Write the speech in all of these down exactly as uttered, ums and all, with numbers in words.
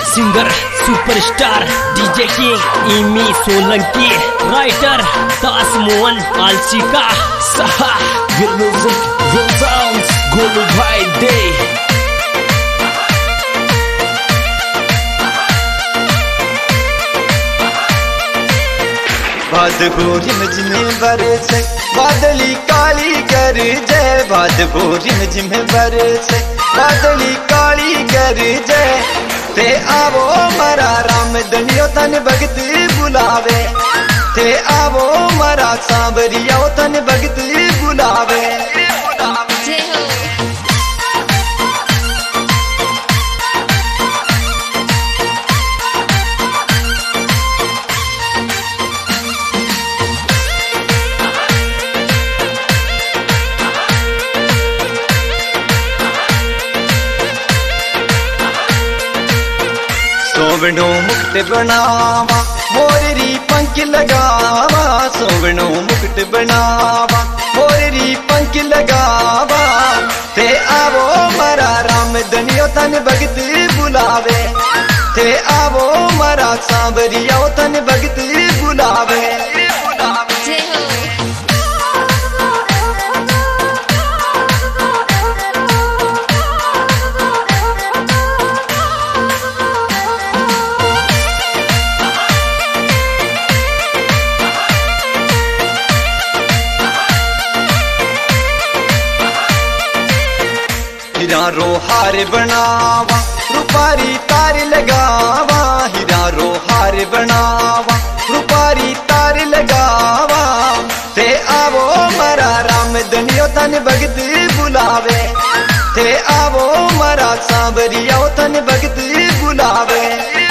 Singer superstar DJ king Imi Solanki, writer Das Mohan Aalsi का सहा Good music, good sounds, good vibe day. भाद को रिमझिम बरसे बादली काली कर जय, भाद को रिमझिम बरसे बादली काली कर जय। ते आवो मरा राम दनियो तन भगत बुलावे, ते आवो मरा सांवरिया तन भगत बुलावे। सोवनो मुकुट बनावा मोररी पंख लगावा, सोवनो मुकुट बनावा मोररी पंख लगावा। ते आवो मरा राम दनियो तन भगत बुलावे, ते आवो मरा सांवरिया तन भगत बुलावे। हीरा रो हार बनावा रुपारी तार लगावा, हीरा रो हार बनावा रुपारी तार लगावा। ते आवो मरा राम दनियो तन भगत बुलावे, ते आवो मरा सांवरिया तन भगत बुलावे।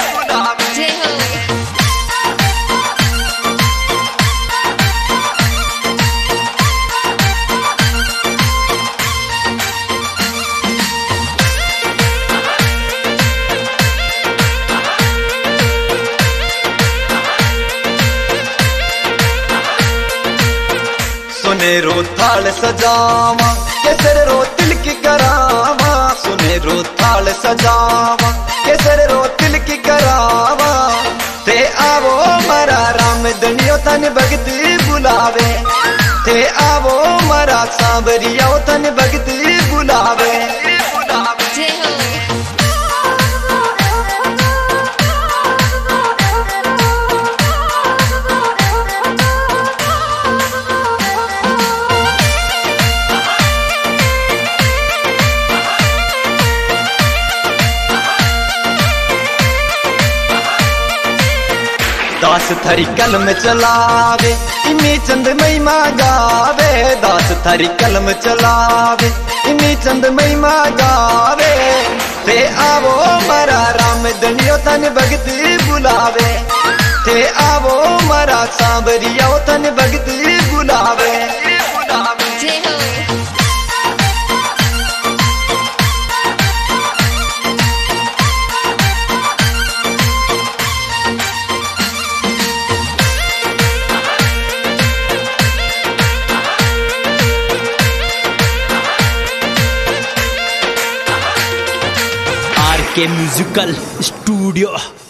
सुनेरो थाल सजावा केसर रो तिलक करावा, सुनेरो थाल सजावा केसर रो तिलक करावा। ते आवो मरा राम दनियो तन भगत बुलावे, ते आवो मरा सांवरिया तन भगत बुलावे। दास थारी कलम चलावे इमी चंद महिमा गावे, दास थारी कलम चलावे इमी चंद महिमा गावे। ते आवो मरा राम दनियो तन भगत बुलावे, ते आवो मरा सांवरिया तन भगत बुलावे। के म्यूजिकल स्टूडियो।